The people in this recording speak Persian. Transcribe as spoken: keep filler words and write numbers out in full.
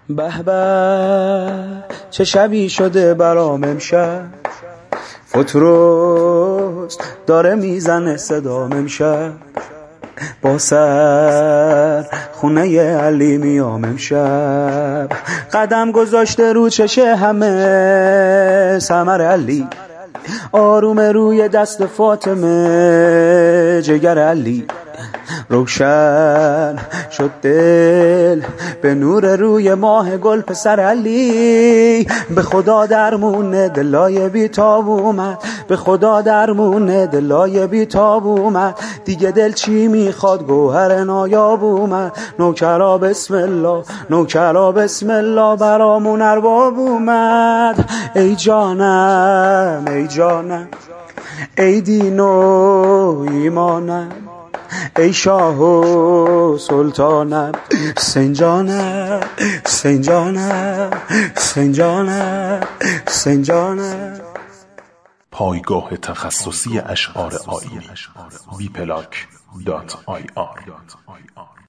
به به چه شبی شده برام امشب، فتروس داره میزنه صدام امشب، با سر خونه علی میام امشب، قدم گذاشته رو چشه همه سمر علی، آروم روی دست فاطمه جگر علی، روشن شد دل به نور روی ماه گل پسر علی، به خدا درمون دلای بیتاب اومد، به خدا درمون دلای بیتاب اومد، دیگه دل چی میخواد گوهر نایاب اومد، نوکرا بسم الله نوکرا بسم الله برامون ارباب اومد، ای جانم ای جانم ای دین و ایمانم، ای شاه و سلطانم، سنجانم سنجانم سنجانم سنجانم. پایگاه تخصصی اشعار آیینی بی پلاک دات آی آر